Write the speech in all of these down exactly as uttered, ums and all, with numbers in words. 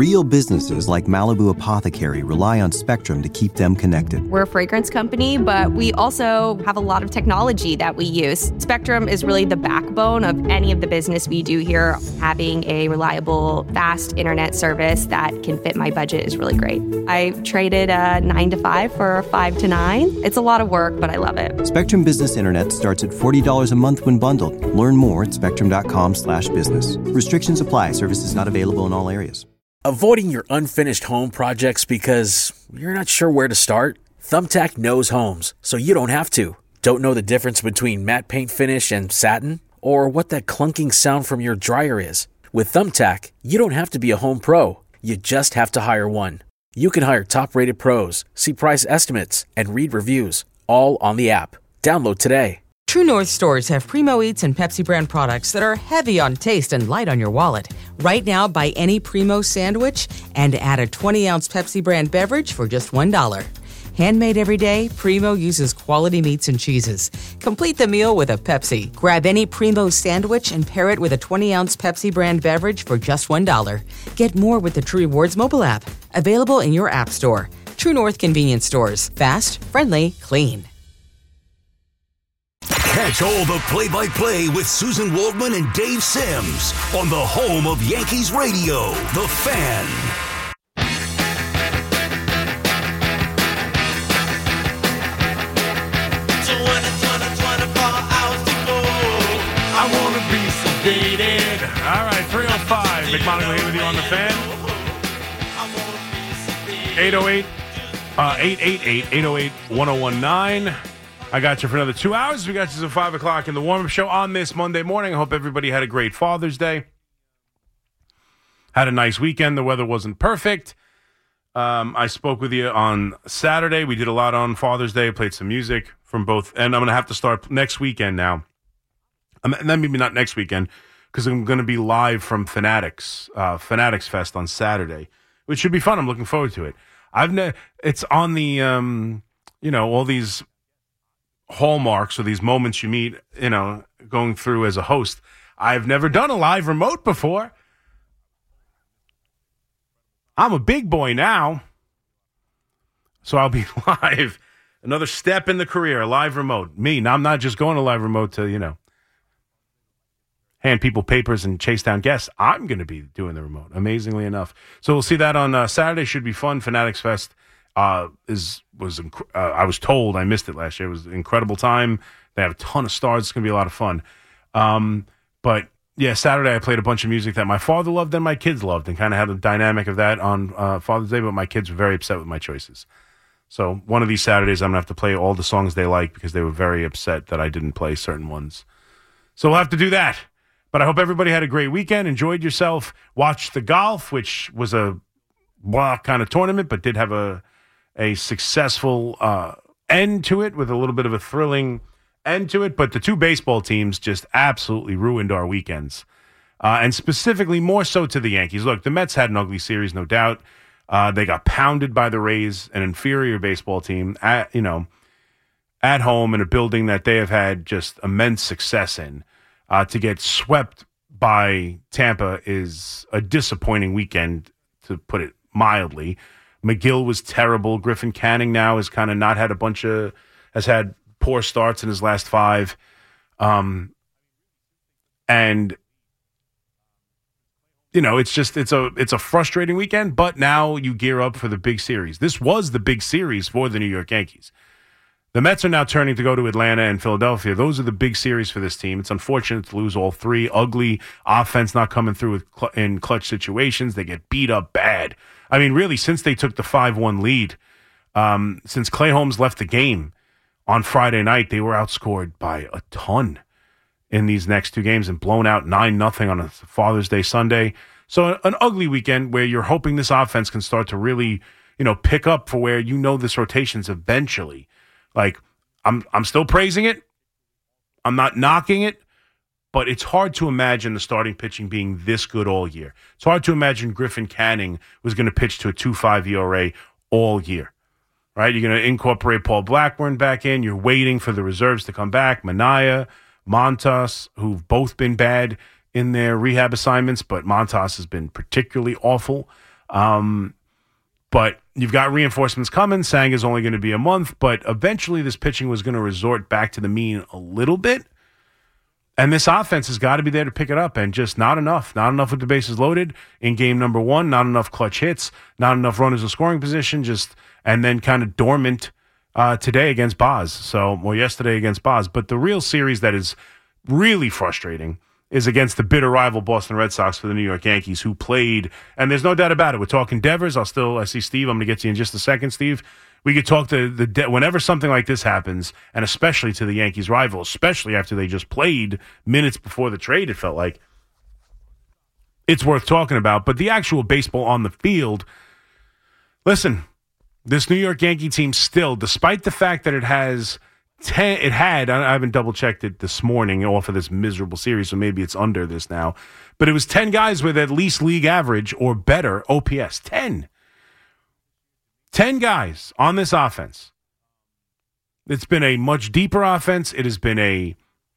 Real businesses like Malibu Apothecary rely on Spectrum to keep them connected. We're a fragrance company, but we also have a lot of technology that we use. Spectrum is really the backbone of any of the business we do here. Having a reliable, fast internet service that can fit my budget is really great. I traded a nine to five for a five to nine. It's a lot of work, but I love it. Spectrum Business Internet starts at forty dollars a month when bundled. Learn more at spectrum.com slash business. Restrictions apply. Services not available in all areas. Avoiding your unfinished home projects because you're not sure where to start? Thumbtack knows homes, so you don't have to. Don't know the difference between matte paint finish and satin? Or what that clunking sound from your dryer is? With Thumbtack, you don't have to be a home pro. You just have to hire one. You can hire top-rated pros, see price estimates, and read reviews, all on the app. Download today. True North stores have Primo Eats and Pepsi brand products that are heavy on taste and light on your wallet. Right now, buy any Primo sandwich and add a twenty-ounce Pepsi brand beverage for just one dollar. Handmade every day, Primo uses quality meats and cheeses. Complete the meal with a Pepsi. Grab any Primo sandwich and pair it with a twenty-ounce Pepsi brand beverage for just one dollar. Get more with the True Rewards mobile app. Available in your app store. True North convenience stores. Fast, friendly, clean. Catch all the play-by-play with Susan Waldman and Dave Sims on the home of Yankees Radio, The Fan. I want to be sedated. All right, three oh five. McMonagle here with you on The Fan. eight oh eight, uh, eight eight eight, eight oh eight, one oh one nine. I got you for another two hours. We got you till five o'clock in the warm-up show on this Monday morning. I hope everybody had a great Father's Day. Had a nice weekend. The weather wasn't perfect. Um, I spoke with you on Saturday. We did a lot on Father's Day. Played some music from both. And I'm going to have to start next weekend now. Um, and then maybe not next weekend because I'm going to be live from Fanatics, uh, Fanatics Fest on Saturday, which should be fun. I'm looking forward to it. I've ne- It's on the, um, you know, all these hallmarks or these moments you meet, you know, going through as a host. I've never done a live remote before. I'm a big boy now, so I'll be live. Another step in the career, a live remote. Me, now I'm not just going to live remote to, you know, hand people papers and chase down guests. I'm going to be doing the remote, amazingly enough. So we'll see that on uh, Saturday. Should be fun. Fanatics Fest uh, is was inc- uh, I was told I missed it last year. It was an incredible time. They have a ton of stars. It's going to be a lot of fun. Um, but yeah, Saturday I played a bunch of music that my father loved and my kids loved, and kind of had a dynamic of that on uh, Father's Day. But my kids were very upset with my choices. So one of these Saturdays I'm going to have to play all the songs they like because they were very upset that I didn't play certain ones. So we'll have to do that. But I hope everybody had a great weekend, enjoyed yourself, watched the golf, which was a blah kind of tournament, but did have a a successful uh, end to it with a little bit of a thrilling end to it. But the two baseball teams just absolutely ruined our weekends, uh, and specifically more so to the Yankees. Look, the Mets had an ugly series, no doubt. Uh, they got pounded by the Rays, an inferior baseball team, at, you know, at home in a building that they have had just immense success in. Uh, to get swept by Tampa is a disappointing weekend, to put it mildly. McGill was terrible. Griffin Canning now has kind of not had a bunch of, has had poor starts in his last five. Um, and, you know, it's just, it's a, it's a frustrating weekend, but now you gear up for the big series. This was the big series for the New York Yankees. The Mets are now turning to go to Atlanta and Philadelphia. Those are the big series for this team. It's unfortunate to lose all three. Ugly offense not coming through with cl- in clutch situations. They get beat up bad. I mean, really, since they took the five one lead, um, since Clay Holmes left the game on Friday night, they were outscored by a ton in these next two games and blown out nine nothing on a Father's Day Sunday. So an ugly weekend where you're hoping this offense can start to really, you know, pick up for where you know this rotation's eventually. Like, I'm I'm still praising it. I'm not knocking it, but it's hard to imagine the starting pitching being this good all year. It's hard to imagine Griffin Canning was going to pitch to a two point five E R A all year, right? You're going to incorporate Paul Blackburn back in. You're waiting for the reserves to come back. Minaya, Montas, who've both been bad in their rehab assignments, but Montas has been particularly awful. Um, but you've got reinforcements coming. Sang is only going to be a month, but eventually this pitching was going to resort back to the mean a little bit. And this offense has got to be there to pick it up, and just not enough. Not enough with the bases loaded in game number one. Not enough clutch hits. Not enough runners in scoring position. Just and then kind of dormant uh, today against Boz. So, well, yesterday against Boz. But the real series that is really frustrating is against the bitter rival Boston Red Sox for the New York Yankees, who played, and there's no doubt about it. We're talking Devers. I'll still, I see Steve. I'm going to get to you in just a second, Steve. We could talk to the de- whenever something like this happens, and especially to the Yankees' rival, especially after they just played minutes before the trade, it felt like it's worth talking about. But the actual baseball on the field, listen, this New York Yankee team still, despite the fact that it has ten, it had, I haven't double checked it this morning off of this miserable series, so maybe it's under this now, but it was ten guys with at least league average or better O P S. ten. ten guys on this offense. It's been a much deeper offense. It has been a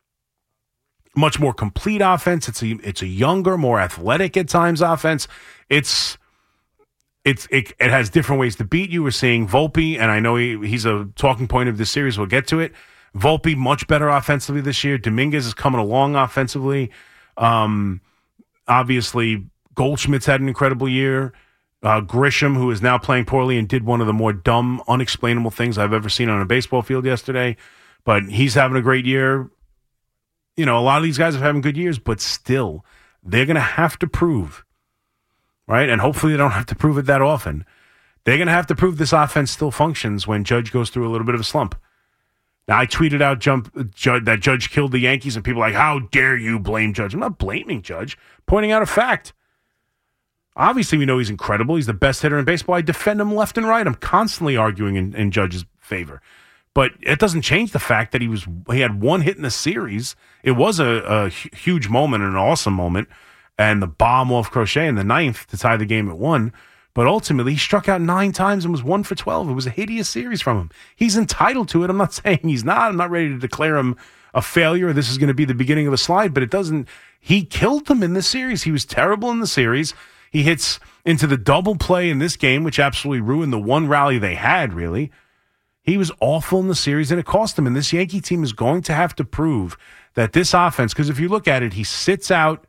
much more complete offense. It's a it's a younger, more athletic at times offense. It's it's it, it has different ways to beat you. We're seeing Volpe, and I know he, he's a talking point of this series. We'll get to it. Volpe much better offensively this year. Dominguez is coming along offensively. Um, obviously, Goldschmidt's had an incredible year. Uh, Grisham, who is now playing poorly and did one of the more dumb, unexplainable things I've ever seen on a baseball field yesterday, but he's having a great year. You know, a lot of these guys are having good years, but still, they're going to have to prove, right? And hopefully they don't have to prove it that often. They're going to have to prove this offense still functions when Judge goes through a little bit of a slump. Now, I tweeted out jump, Judge, that Judge killed the Yankees, and people are like, how dare you blame Judge? I'm not blaming Judge, pointing out a fact. Obviously, we know he's incredible. He's the best hitter in baseball. I defend him left and right. I'm constantly arguing in, in Judge's favor. But it doesn't change the fact that he was he had one hit in the series. It was a, a huge moment, an awesome moment, and the bomb off Crochet in the ninth to tie the game at one. But ultimately, he struck out nine times and was one for twelve. It was a hideous series from him. He's entitled to it. I'm not saying he's not. I'm not ready to declare him a failure. This is going to be the beginning of a slide, but it doesn't. He killed them in this series. He was terrible in the series. He hits into the double play in this game, which absolutely ruined the one rally they had, really. He was awful in the series, and it cost him. And this Yankee team is going to have to prove that this offense, because if you look at it, he sits out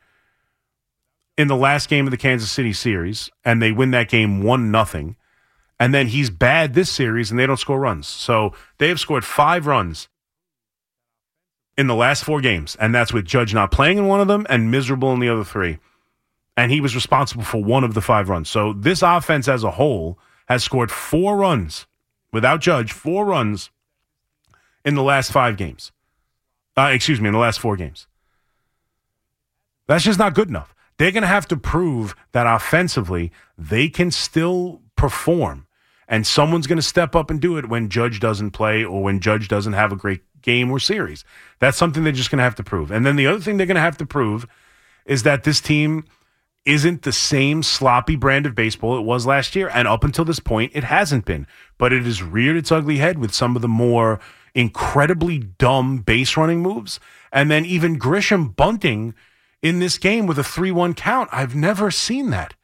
in the last game of the Kansas City series, and they win that game one nothing. And then he's bad this series, and they don't score runs. So they have scored five runs in the last four games, and that's with Judge not playing in one of them and miserable in the other three. And he was responsible for one of the five runs. So this offense as a whole has scored four runs, without Judge, four runs in the last five games. Uh, excuse me, in the last four games. That's just not good enough. They're going to have to prove that offensively they can still perform. And someone's going to step up and do it when Judge doesn't play or when Judge doesn't have a great game or series. That's something they're just going to have to prove. And then the other thing they're going to have to prove is that this team isn't the same sloppy brand of baseball it was last year. And up until this point, it hasn't been. But it has reared its ugly head with some of the more incredibly dumb base running moves. And then even Grisham bunting in this game with a three one count. I've never seen that.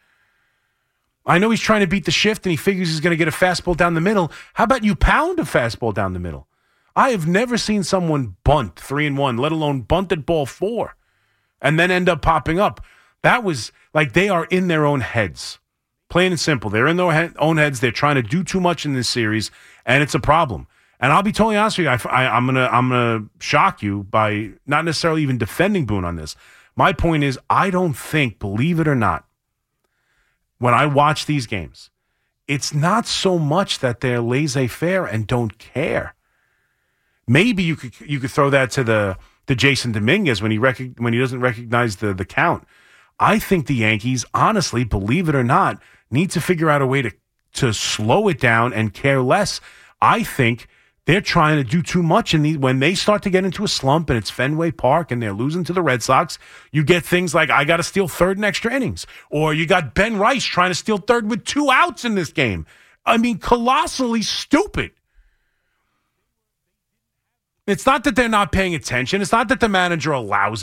I know he's trying to beat the shift and he figures he's going to get a fastball down the middle. How about you pound a fastball down the middle? I have never seen someone bunt three and one, let alone bunt at ball four, and then end up popping up. That was like they are in their own heads. Plain and simple. They're in their he- own heads. They're trying to do too much in this series, and it's a problem. And I'll be totally honest with you. I, I, I'm gonna I'm gonna shock you by not necessarily even defending Boone on this. My point is, I don't think, believe it or not, when I watch these games, it's not so much that they're laissez-faire and don't care. Maybe you could you could throw that to the to Jason Dominguez when he rec- when he doesn't recognize the the count. I think the Yankees, honestly, believe it or not, need to figure out a way to, to slow it down and care less. I think they're trying to do too much. And the, when they start to get into a slump and it's Fenway Park and they're losing to the Red Sox, you get things like, I got to steal third in extra innings. Or you got Ben Rice trying to steal third with two outs in this game. I mean, colossally stupid. It's not that they're not paying attention. It's not that the manager allows it.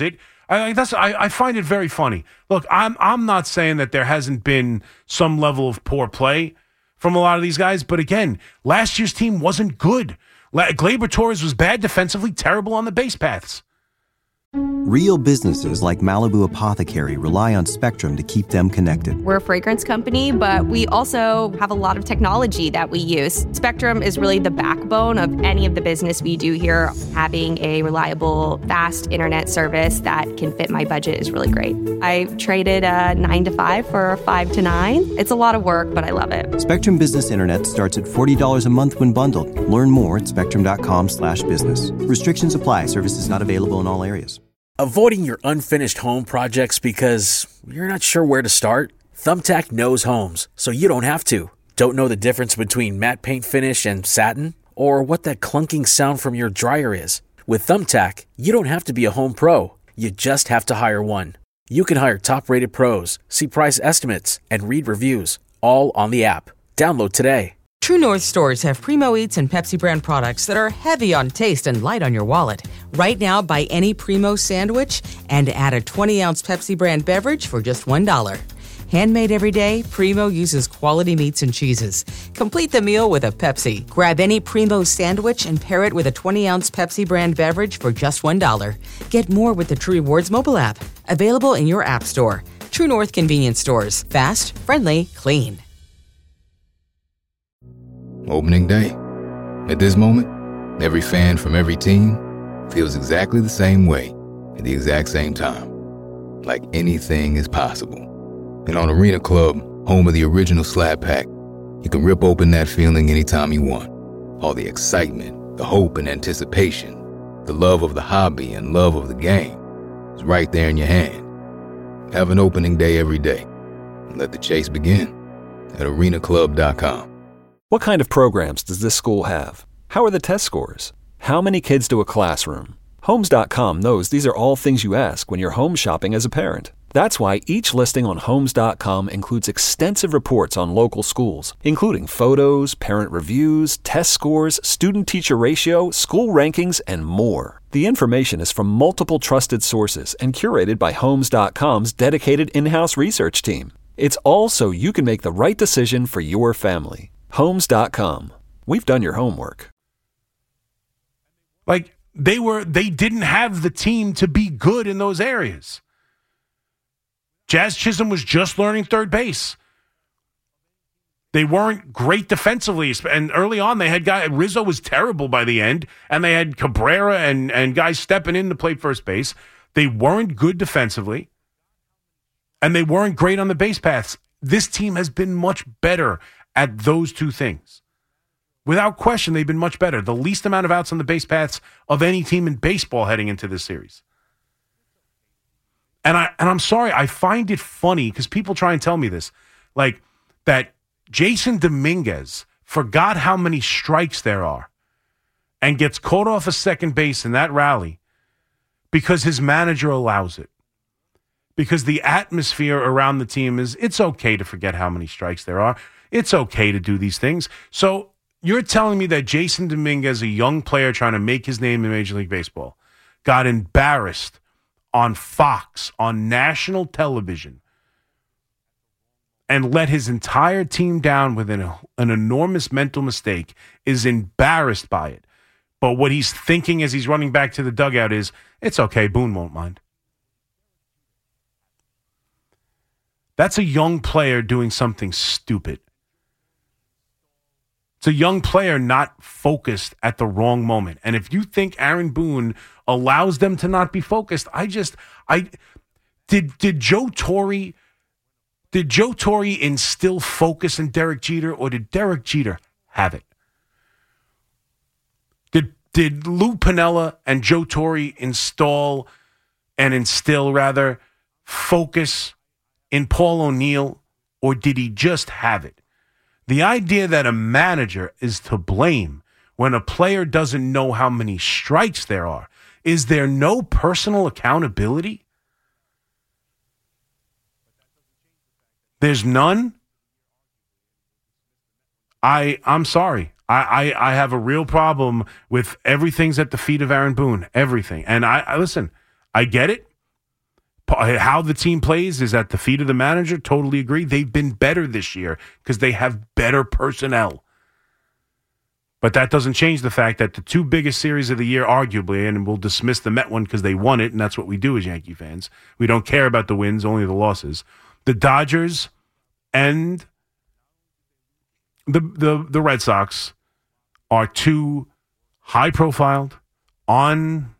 I that's I, I find it very funny. Look, I'm I'm not saying that there hasn't been some level of poor play from a lot of these guys, but again, last year's team wasn't good. La- Gleyber Torres was bad defensively, terrible on the base paths. Real businesses like Malibu Apothecary rely on Spectrum to keep them connected. We're a fragrance company, but we also have a lot of technology that we use. Spectrum is really the backbone of any of the business we do here. Having a reliable, fast internet service that can fit my budget is really great. I traded a nine to five for a five to nine. It's a lot of work, but I love it. Spectrum Business Internet starts at forty dollars a month when bundled. Learn more at spectrum.com slash business. Restrictions apply. Services not available in all areas. Avoiding your unfinished home projects because you're not sure where to start? Thumbtack knows homes, so you don't have to. Don't know the difference between matte paint finish and satin? Or what that clunking sound from your dryer is? With Thumbtack, you don't have to be a home pro. You just have to hire one. You can hire top-rated pros, see price estimates, and read reviews, all on the app. Download today. True North stores have Primo Eats and Pepsi brand products that are heavy on taste and light on your wallet. Right now, buy any Primo sandwich and add a twenty ounce Pepsi brand beverage for just one dollar. Handmade every day, Primo uses quality meats and cheeses. Complete the meal with a Pepsi. Grab any Primo sandwich and pair it with a twenty ounce Pepsi brand beverage for just one dollar. Get more with the True Rewards mobile app. Available in your app store. True North convenience stores. Fast, friendly, clean. Opening day. At this moment, every fan from every team feels exactly the same way at the exact same time. Like anything is possible. And on Arena Club, home of the original Slab Pack, you can rip open that feeling anytime you want. All the excitement, the hope and anticipation, the love of the hobby and love of the game is right there in your hand. Have an opening day every day. And let the chase begin at arena club dot com. What kind of programs does this school have? How are the test scores? How many kids do a classroom? Homes dot com knows these are all things you ask when you're home shopping as a parent. That's why each listing on Homes dot com includes extensive reports on local schools, including photos, parent reviews, test scores, student-teacher ratio, school rankings, and more. The information is from multiple trusted sources and curated by Homes dot com's dedicated in-house research team. It's all so you can make the right decision for your family. Homes dot com. We've done your homework. Like, they were, they didn't have the team to be good in those areas. Jazz Chisholm was just learning third base. They weren't great defensively, and early on they had guy Rizzo was terrible by the end, and they had Cabrera and and guys stepping in to play first base. They weren't good defensively, and they weren't great on the base paths. This team has been much better at those two things. Without question, they've been much better. The least amount of outs on the base paths of any team in baseball heading into this series. And I and I'm sorry, I find it funny because people try and tell me this, like that Jason Dominguez forgot how many strikes there are and gets caught off a second base in that rally because his manager allows it. Because the atmosphere around the team is, it's okay to forget how many strikes there are. It's okay to do these things. So you're telling me that Jason Dominguez, a young player trying to make his name in Major League Baseball, got embarrassed on Fox, on national television, and let his entire team down with an, an enormous mental mistake, is embarrassed by it. But what he's thinking as he's running back to the dugout is, it's okay, Boone won't mind. That's a young player doing something stupid. It's a young player not focused at the wrong moment. And if you think Aaron Boone allows them to not be focused, I just, I, did, did Joe Torre, did Joe Torre instill focus in Derek Jeter, or did Derek Jeter have it? Did, did Lou Piniella and Joe Torre install and instill, rather, focus in Paul O'Neill, or did he just have it? The idea that a manager is to blame when a player doesn't know how many strikes there are, is there no personal accountability? There's none? I, I'm sorry. I, I, I have a real problem with everything's at the feet of Aaron Boone, everything. And I, I listen, I get it. How the team plays is at the feet of the manager. Totally agree. They've been better this year because they have better personnel. But that doesn't change the fact that the two biggest series of the year, arguably, and we'll dismiss the Met one because they won it, and that's what we do as Yankee fans. We don't care about the wins, only the losses. The Dodgers and the the, the Red Sox are two high-profiled, on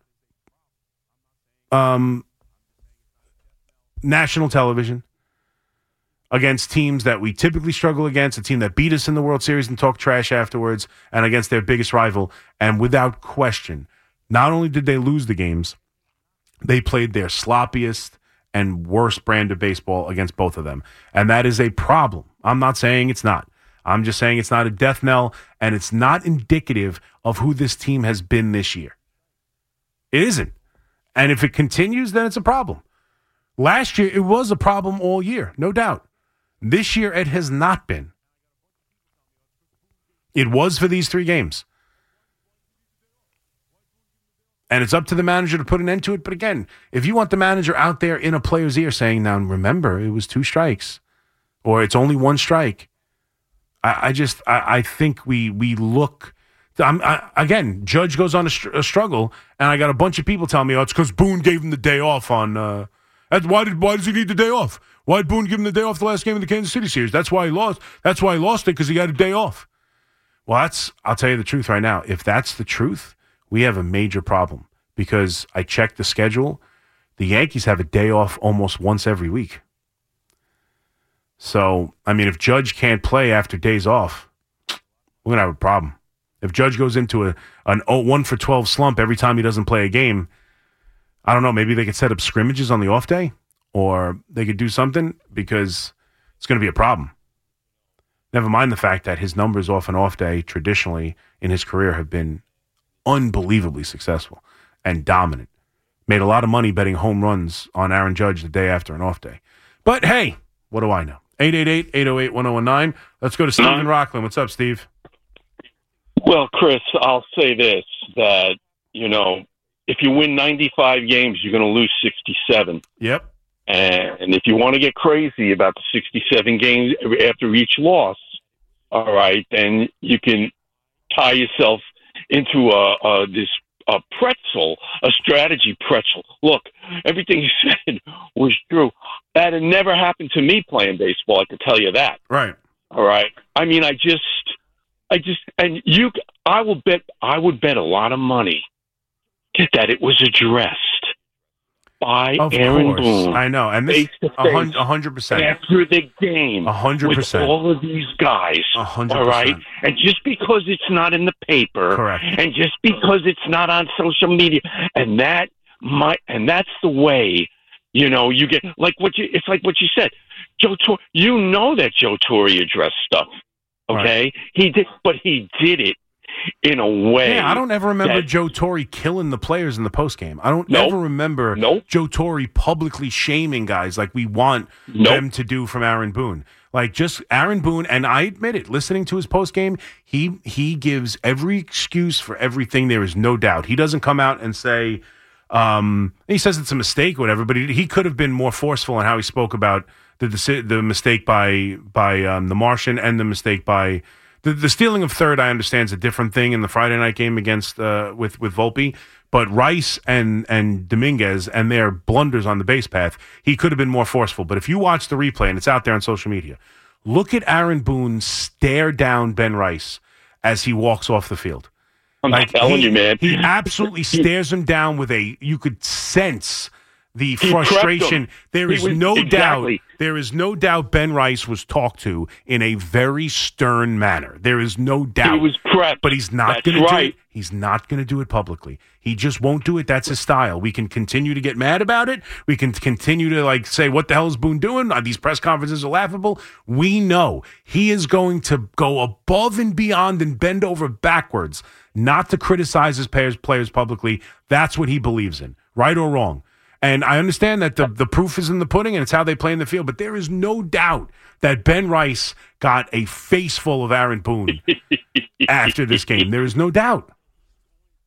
um, national television against teams that we typically struggle against, a team that beat us in the World Series and talk trash afterwards, and against their biggest rival. And without question, not only did they lose the games, they played their sloppiest and worst brand of baseball against both of them. And that is a problem. I'm not saying it's not. I'm just saying it's not a death knell, and it's not indicative of who this team has been this year. It isn't. And if it continues, then it's a problem. Last year, it was a problem all year, no doubt. This year, it has not been. It was for these three games. And it's up to the manager to put an end to it. But again, if you want the manager out there in a player's ear saying, now remember, it was two strikes, or it's only one strike, I, I just, I, I think we we look... I'm, I, again, Judge goes on a, str- a struggle, and I got a bunch of people telling me, oh, it's because Boone gave him the day off on... Uh, why did why does he need the day off? Why did Boone give him the day off the last game of the Kansas City series? That's why he lost. That's why he lost it, because he got a day off. Well, that's, I'll tell you the truth right now. If that's the truth, we have a major problem, because I checked the schedule. The Yankees have a day off almost once every week. So, I mean, if Judge can't play after days off, we're going to have a problem. If Judge goes into a an one for twelve slump every time he doesn't play a game, I don't know, maybe they could set up scrimmages on the off day, or they could do something, because it's going to be a problem. Never mind the fact that his numbers off an off day traditionally in his career have been unbelievably successful and dominant. Made a lot of money betting home runs on Aaron Judge the day after an off day. But hey, what do I know? eight eight eight, eight oh eight, one oh one nine. Let's go to Steve in Rockland. What's up, Steve? Well, Chris, I'll say this, that, you know, if you win ninety-five games, you're going to lose sixty-seven. Yep. And if you want to get crazy about the sixty-seven games after each loss, all right, then you can tie yourself into a, a this a pretzel, a strategy pretzel. Look, everything you said was true. That had never happened to me playing baseball, I can tell you that. Right. All right. I mean, I just, I just, and you, I will bet, I would bet a lot of money that it was addressed by of Aaron course. Boone. I know, and this a hundred percent after the game, a hundred percent with all of these guys. A hundred all right, percent. and just because it's not in the paper, correct, and just because it's not on social media, and that might, and that's the way, you know, you get like what you. It's like what you said, Joe Torre. You know that Joe Torre addressed stuff. Okay, right. He did, but he did it in a way. Yeah, I don't ever remember that, Joe Torre killing the players in the postgame. I don't nope, ever remember nope. Joe Torre publicly shaming guys like we want nope. them to do from Aaron Boone. Like, just Aaron Boone, and I admit it, listening to his postgame, he he gives every excuse for everything. There is no doubt. He doesn't come out and say, um, he says it's a mistake or whatever, but he, he could have been more forceful in how he spoke about the the mistake by by um, the Martian and the mistake by the the stealing of third. I understand is a different thing in the Friday night game against uh, with with Volpe, but Rice and and Dominguez and their blunders on the base path, he could have been more forceful. But if you watch the replay, and it's out there on social media, look at Aaron Boone stare down Ben Rice as he walks off the field. I'm like, telling he, you, man, he absolutely stares him down with a. You could sense the frustration. There is was, no exactly. doubt. There is no doubt Ben Rice was talked to in a very stern manner. There is no doubt. He was prepped. But he's not going right. to do it. He's not going to do it publicly. He just won't do it. That's his style. We can continue to get mad about it. We can continue to like say, what the hell is Boone doing? These press conferences are laughable. We know he is going to go above and beyond and bend over backwards not to criticize his players, players publicly. That's what he believes in, right or wrong. And I understand that the, the proof is in the pudding and it's how they play in the field, but there is no doubt that Ben Rice got a face full of Aaron Boone after this game. There is no doubt.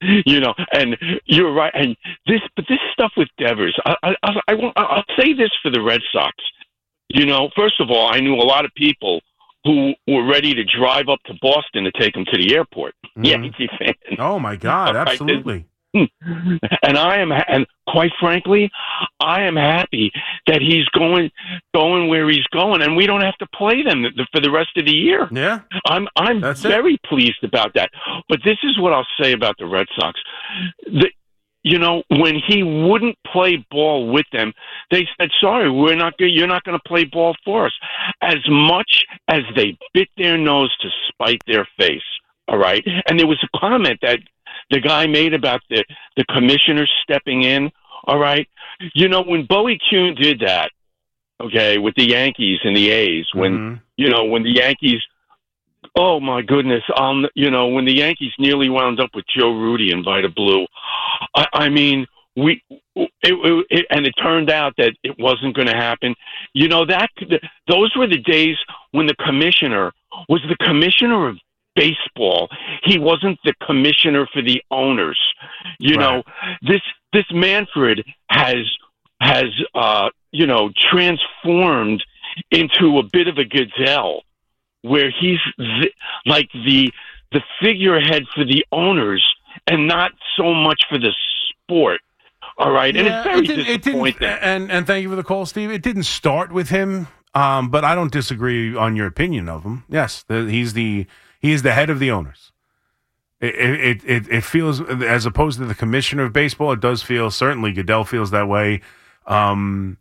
You know, and you're right. And this, but this stuff with Devers, I, I, I, I won't, I'll say this for the Red Sox. You know, first of all, I knew a lot of people who were ready to drive up to Boston to take him to the airport. Mm-hmm. Yankee fans. Oh my God, absolutely. And I am, and quite frankly, I am happy that he's going, going where he's going, and we don't have to play them for the rest of the year. Yeah, I'm, I'm That's very it. pleased about that. But this is what I'll say about the Red Sox. The, you know, when he wouldn't play ball with them, they said, "Sorry, we're not. You're not going to play ball for us." As much as they bit their nose to spite their face. All right, and there was a comment that the guy made about the, the commissioner stepping in, all right? You know, when Bowie Kuhn did that, okay, with the Yankees and the A's, when, mm-hmm. you know, when the Yankees, oh, my goodness, um, you know, when the Yankees nearly wound up with Joe Rudy and Vida Blue, I, I mean, we, it, it, it, and it turned out that it wasn't going to happen. You know, that those were the days when the commissioner was the commissioner of baseball. He wasn't the commissioner for the owners. You right. know, this this Manfred has has uh, you know transformed into a bit of a gazelle, where he's th- like the the figurehead for the owners and not so much for the sport. All right, yeah, and it's very it didn't, disappointing. It didn't, and and thank you for the call, Steve. It didn't start with him, um, but I don't disagree on your opinion of him. Yes, the, he's the He is the head of the owners. It, it it it feels, as opposed to the commissioner of baseball, it does feel, certainly Goodell feels that way. Um,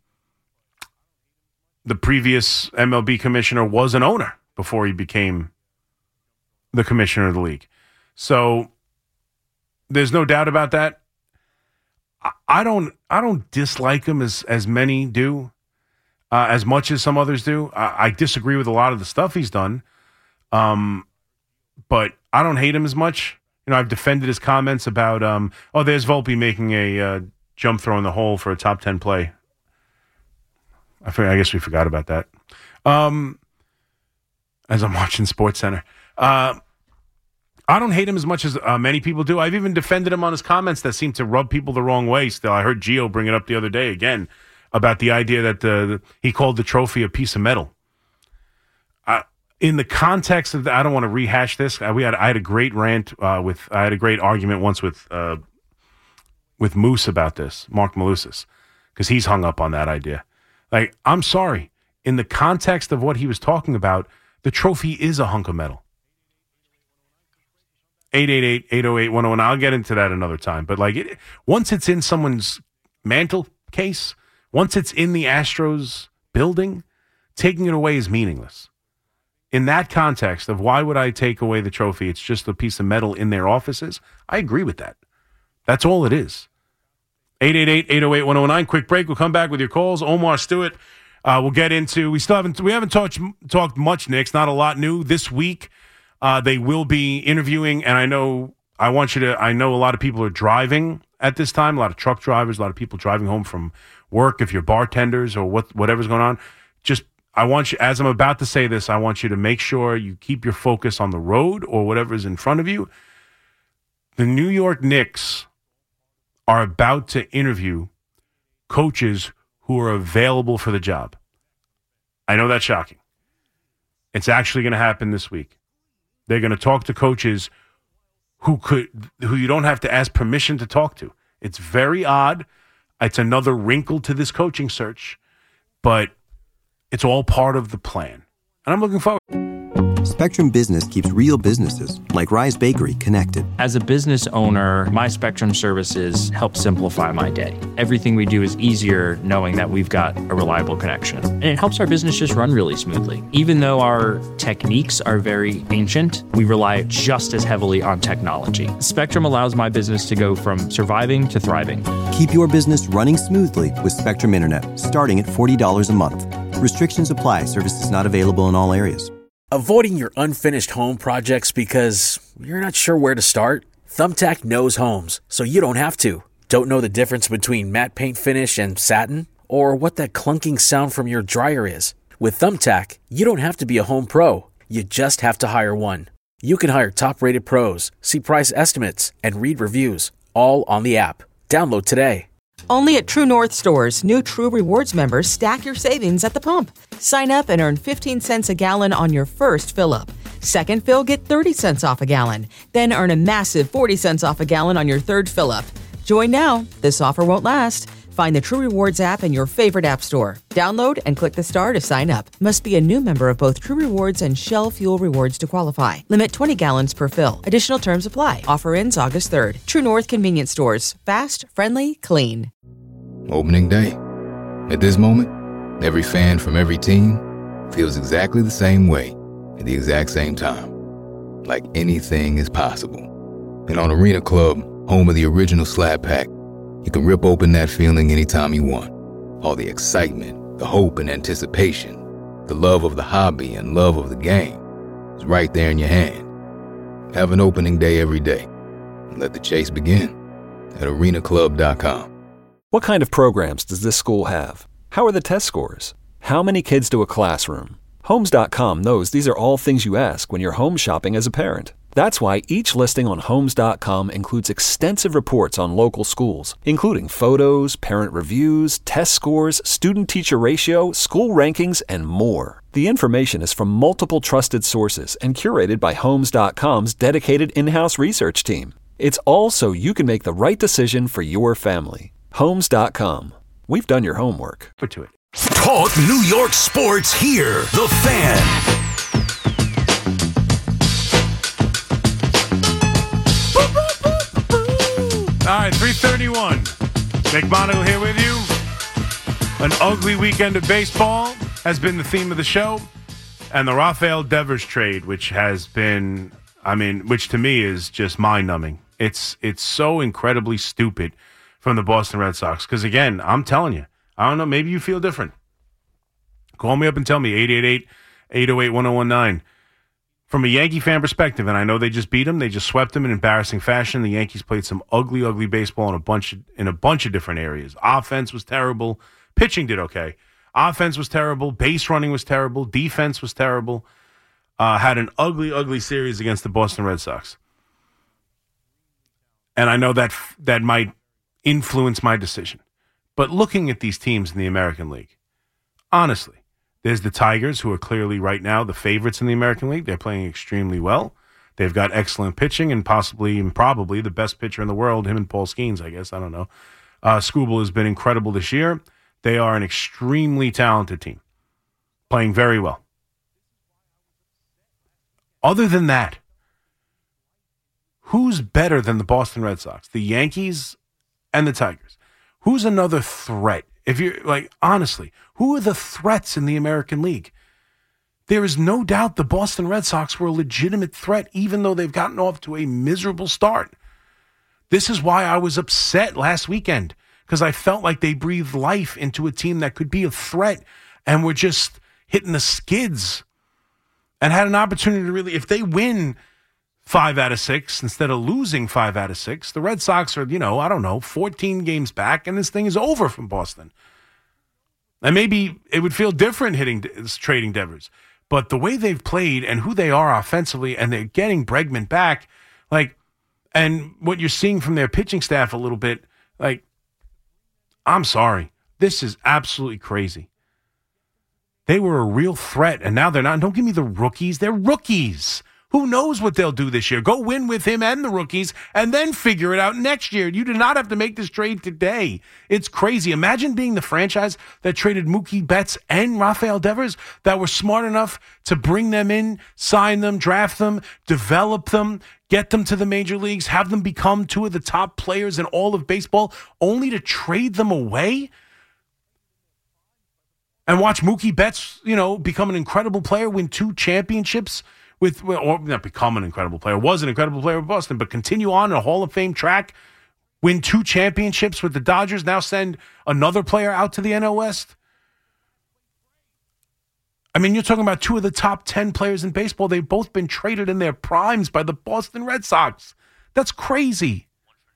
the previous M L B commissioner was an owner before he became the commissioner of the league. So there's no doubt about that. I, I don't I don't dislike him as, as many do, uh, as much as some others do. I, I disagree with a lot of the stuff he's done. Um. But I don't hate him as much. You know, I've defended his comments about, um, oh, there's Volpe making a uh, jump throw in the hole for a top ten play. I, forget, I guess we forgot about that. Um, as I'm watching SportsCenter. Uh, I don't hate him as much as uh, many people do. I've even defended him on his comments that seem to rub people the wrong way still. I heard Gio bring it up the other day again about the idea that the, the, he called the trophy a piece of metal. I, In the context of the, I don't want to rehash this. We had I had a great rant uh, with I had a great argument once with uh, with Moose about this, Mark Malusis, because he's hung up on that idea. Like, I'm sorry, in the context of what he was talking about, the trophy is a hunk of metal. eight eight eight, eight oh eight, one oh one. I'll get into that another time. But like, it, once it's in someone's mantle case, once it's in the Astros building, taking it away is meaningless. In that context of why would I take away the trophy? It's just a piece of metal in their offices. I agree with that. That's all it is. eight eight eight, eight oh eight, one oh nine. Quick break. We'll come back with your calls. Omar Stewart. Uh, we'll get into. We still haven't. We haven't talked talked much, Knicks. Not a lot new this week. Uh, they will be interviewing, and I know. I want you to. I know a lot of people are driving at this time. A lot of truck drivers. A lot of people driving home from work. If you're bartenders or what, whatever's going on, just. I want you, as I'm about to say this, I want you to make sure you keep your focus on the road or whatever is in front of you. The New York Knicks are about to interview coaches who are available for the job. I know that's shocking. It's actually going to happen this week. They're going to talk to coaches who could, who you don't have to ask permission to talk to. It's very odd. It's another wrinkle to this coaching search, but it's all part of the plan. And I'm looking forward. Spectrum Business keeps real businesses, like Rise Bakery, connected. As a business owner, my Spectrum services help simplify my day. Everything we do is easier knowing that we've got a reliable connection. And it helps our business just run really smoothly. Even though our techniques are very ancient, we rely just as heavily on technology. Spectrum allows my business to go from surviving to thriving. Keep your business running smoothly with Spectrum Internet, starting at forty dollars a month. Restrictions apply. Services not available in all areas. Avoiding your unfinished home projects because you're not sure where to start? Thumbtack knows homes, so you don't have to. Don't know the difference between matte paint finish and satin? Or what that clunking sound from your dryer is? With Thumbtack, you don't have to be a home pro. You just have to hire one. You can hire top-rated pros, see price estimates, and read reviews, all on the app. Download today. Only at True North stores, new True Rewards members stack your savings at the pump. Sign up and earn fifteen cents a gallon on your first fill-up. Second fill, get thirty cents off a gallon. Then earn a massive forty cents off a gallon on your third fill-up. Join now. This offer won't last. Find the True Rewards app in your favorite app store. Download and click the star to sign up. Must be a new member of both True Rewards and Shell Fuel Rewards to qualify. Limit twenty gallons per fill. Additional terms apply. Offer ends August third. True North Convenience Stores. Fast, friendly, clean. Opening day. At this moment, every fan from every team feels exactly the same way at the exact same time. Like anything is possible. And on Arena Club, home of the original Slab Pack, you can rip open that feeling anytime you want. All the excitement, the hope and anticipation, the love of the hobby and love of the game is right there in your hand. Have an opening day every day. And let the chase begin at arena club dot com. What kind of programs does this school have? How are the test scores? How many kids do a classroom? Homes dot com knows these are all things you ask when you're home shopping as a parent. That's why each listing on Homes dot com includes extensive reports on local schools, including photos, parent reviews, test scores, student-teacher ratio, school rankings, and more. The information is from multiple trusted sources and curated by Homes dot com's dedicated in-house research team. It's all so you can make the right decision for your family. Homes dot com. We've done your homework. Put to it. Talk New York sports here. The Fan. All right, three thirty-one. Nick Monagle here with you. An ugly weekend of baseball has been the theme of the show. And the Rafael Devers trade, which has been, I mean, which to me is just mind-numbing. It's it's so incredibly stupid from the Boston Red Sox. Because, again, I'm telling you, I don't know, maybe you feel different. Call me up and tell me, eight eight eight, eight oh eight, one oh one nine. From a Yankee fan perspective, and I know they just beat them, they just swept them in embarrassing fashion. The Yankees played some ugly, ugly baseball in a bunch of, in a bunch of different areas. Offense was terrible. Pitching did okay. Offense was terrible. Base running was terrible. Defense was terrible. Uh, had an ugly, ugly series against the Boston Red Sox. And I know that that might influence my decision. But looking at these teams in the American League, honestly, there's the Tigers, who are clearly right now the favorites in the American League. They're playing extremely well. They've got excellent pitching and possibly and probably the best pitcher in the world, him and Paul Skeens, I guess. I don't know. Uh, Skubal has been incredible this year. They are an extremely talented team, playing very well. Other than that, who's better than the Boston Red Sox? The Yankees and the Tigers. Who's another threat? If you're like, honestly, who are the threats in the American League? There is no doubt the Boston Red Sox were a legitimate threat, even though they've gotten off to a miserable start. This is why I was upset last weekend, because I felt like they breathed life into a team that could be a threat and were just hitting the skids and had an opportunity to really, if they win five out of six instead of losing five out of six, the Red Sox are, you know, I don't know, fourteen games back, and this thing is over from Boston. And maybe it would feel different hitting, trading Devers. But the way they've played and who they are offensively, and they're getting Bregman back, like, and what you're seeing from their pitching staff a little bit, like, I'm sorry. This is absolutely crazy. They were a real threat, and now they're not. Don't give me the rookies. They're rookies. Who knows what they'll do this year? Go win with him and the rookies and then figure it out next year. You do not have to make this trade today. It's crazy. Imagine being the franchise that traded Mookie Betts and Rafael Devers, that were smart enough to bring them in, sign them, draft them, develop them, get them to the major leagues, have them become two of the top players in all of baseball, only to trade them away and watch Mookie Betts, you know, become an incredible player, win two championships with, or not become an incredible player, was an incredible player with Boston, but continue on a Hall of Fame track, win two championships with the Dodgers, now send another player out to the N L West. I mean, you're talking about two of the top ten players in baseball. They've both been traded in their primes by the Boston Red Sox. That's crazy.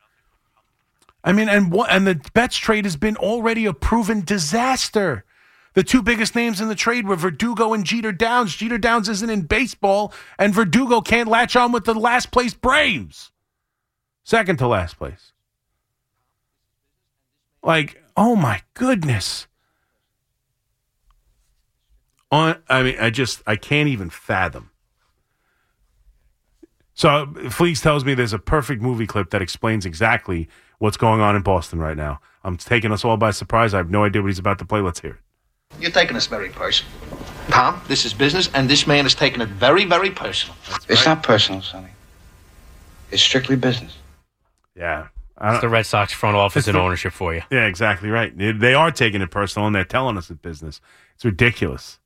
I mean, and what, and the Betts trade has been already a proven disaster. The two biggest names in the trade were Verdugo and Jeter Downs. Jeter Downs isn't in baseball, and Verdugo can't latch on with the last place Braves. Second to last place. Like, oh my goodness. On, I mean, I just, I can't even fathom. So Fleeks tells me there's a perfect movie clip that explains exactly what's going on in Boston right now. I'm taking us all by surprise. I have no idea what he's about to play. Let's hear it. You're taking this very personal. Tom, this is business, and this man is taking it very, very personal. That's it's right. Not personal, Sonny. It's strictly business. Yeah. It's the Red Sox front office and the, ownership for you. Yeah, exactly right. They are taking it personal, and they're telling us it's business. It's ridiculous.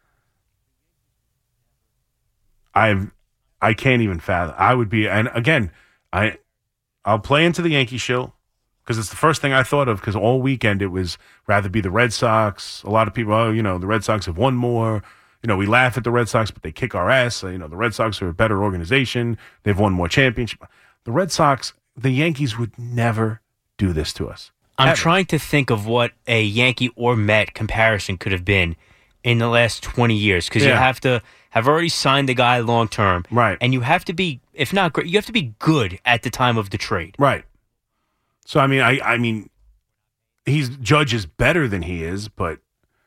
I've, I can't even fathom. I would be, and again, I, I'll play into the Yankee shill because it's the first thing I thought of. Because all weekend it was rather be the Red Sox. A lot of people, oh, you know, the Red Sox have won more. You know, we laugh at the Red Sox, but they kick our ass. You know, the Red Sox are a better organization. They've won more championships. The Red Sox, the Yankees would never do this to us. I'm Ever. trying to think of what a Yankee or Met comparison could have been in the last twenty years because Yeah. you have to have already signed the guy long term. Right. And you have to be, if not great, you have to be good at the time of the trade. Right. So, I mean, I, I mean, he's Judge is better than he is, but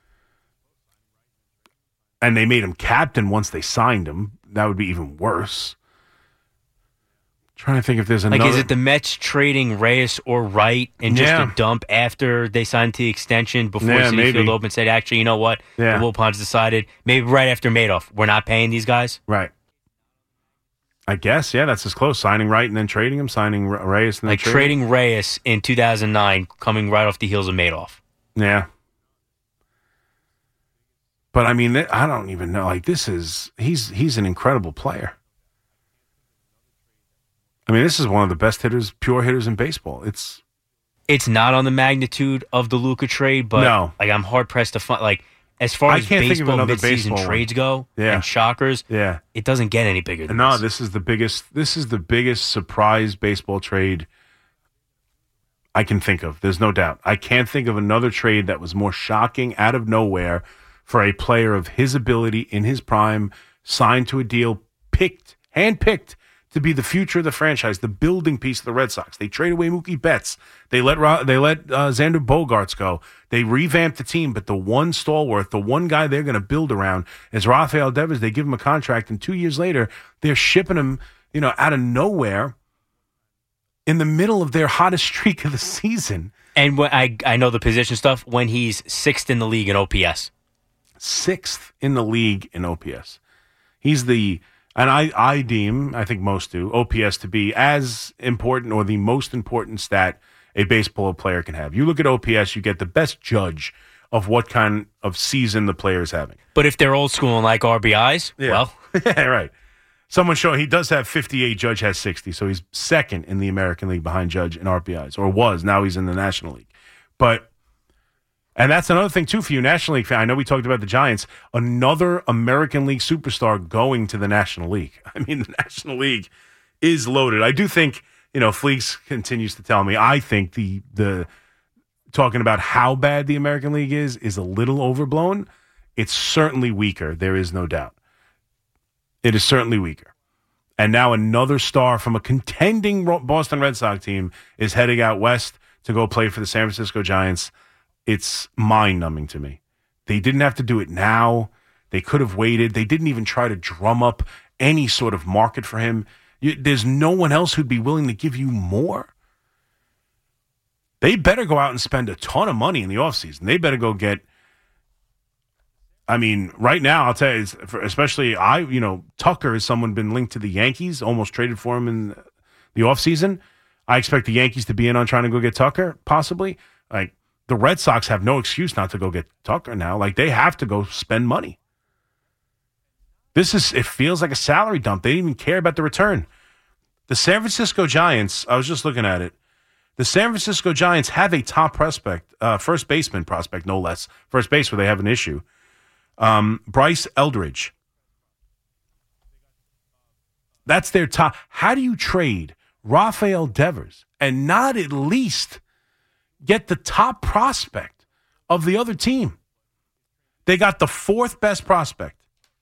and they made him captain once they signed him. That would be even worse. Trying to think if there's another. Like, is it the Mets trading Reyes or Wright and just Yeah. a dump after they signed the extension before Yeah, Citi maybe. Field Open said, actually, you know what? Yeah. The Wilpons decided, maybe right after Madoff, we're not paying these guys? Right. I guess, yeah, that's as close. Signing Wright and then trading him, signing Re- Reyes and then Like trading Reyes in two thousand nine, coming right off the heels of Madoff. Yeah. But, I mean, th- I don't even know. Like, this is, he's he's an incredible player. I mean, this is one of the best hitters, pure hitters in baseball. It's It's not on the magnitude of the Luka trade, but No. like I'm hard pressed to find like as far I as can't think of baseball another midseason baseball trades one. go Yeah. and shockers. Yeah. It doesn't get any bigger than No, this. this is the biggest. This is the biggest surprise baseball trade I can think of. There's no doubt. I can't think of another trade that was more shocking out of nowhere for a player of his ability in his prime, signed to a deal, picked, handpicked to be the future of the franchise, the building piece of the Red Sox. They trade away Mookie Betts. They let Ra- they let uh, Xander Bogaerts go. They revamped the team, but the one stalwart, the one guy they're going to build around is Rafael Devers. They give him a contract, and two years later, they're shipping him, you know, out of nowhere in the middle of their hottest streak of the season. And when I I know the position stuff when he's sixth in the league in O P S. Sixth in the league in O P S. He's the, and I, I deem, I think most do, O P S to be as important or the most important stat a baseball player can have. You look at O P S, you get the best judge of what kind of season the player is having. But if they're old school and like R B Is, Yeah. well, yeah, right. Someone show he does have fifty-eight. Judge has sixty, so he's second in the American League behind Judge in R B Is, or was. Now he's in the National League. But, and that's another thing too for you, National League fan. I know we talked about the Giants. Another American League superstar going to the National League. I mean, the National League is loaded. I do think, you know, Fleeks continues to tell me. I think the the talking about how bad the American League is is a little overblown. It's certainly weaker. There is no doubt. It is certainly weaker. And now another star from a contending Boston Red Sox team is heading out west to go play for the San Francisco Giants. It's mind-numbing to me. They didn't have to do it now. They could have waited. They didn't even try to drum up any sort of market for him. You, there's no one else who'd be willing to give you more. They better go out and spend a ton of money in the offseason. They better go get, I mean, right now, I'll tell you, especially, I, you know, Tucker is someone been linked to the Yankees, almost traded for him in the offseason. I expect the Yankees to be in on trying to go get Tucker, possibly. Like, the Red Sox have no excuse not to go get Tucker now. Like, they have to go spend money. This is, it feels like a salary dump. They didn't even care about the return. The San Francisco Giants, I was just looking at it. The San Francisco Giants have a top prospect, uh, first baseman prospect, no less. First base where they have an issue. Um, Bryce Eldridge. That's their top. How do you trade Rafael Devers and not at least get the top prospect of the other team? They got the fourth best prospect.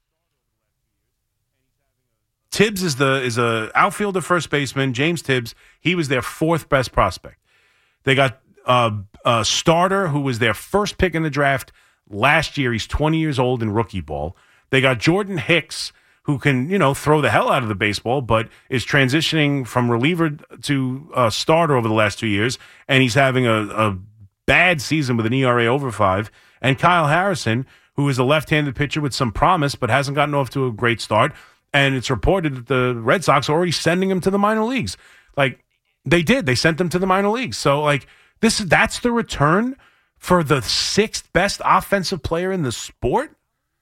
Tibbs is the is a outfielder, first baseman. James Tibbs, he was their fourth best prospect. They got uh, a starter who was their first pick in the draft last year. He's twenty years old in rookie ball. They got Jordan Hicks, who can, you know, throw the hell out of the baseball, but is transitioning from reliever to uh, starter over the last two years, and he's having a, a bad season with an E R A over five. And Kyle Harrison, who is a left-handed pitcher with some promise, but hasn't gotten off to a great start. And it's reported that the Red Sox are already sending him to the minor leagues. Like, they did. They sent him to the minor leagues. So, like, this that's the return for the sixth best offensive player in the sport?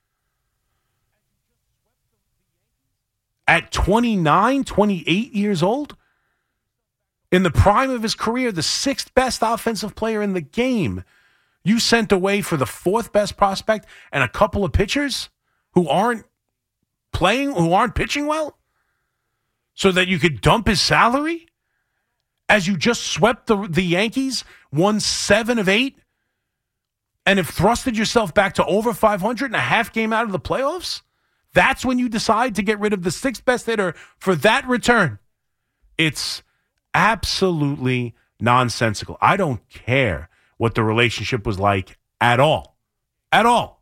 At twenty-nine, twenty-eight years old? In the prime of his career, the sixth best offensive player in the game. You sent away for the fourth best prospect and a couple of pitchers who aren't playing, who aren't pitching well, so that you could dump his salary as you just swept the, the Yankees, won seven of eight, and have thrusted yourself back to over five hundred and a half game out of the playoffs? That's when you decide to get rid of the sixth best hitter for that return. It's absolutely nonsensical. I don't care what the relationship was like at all. At all.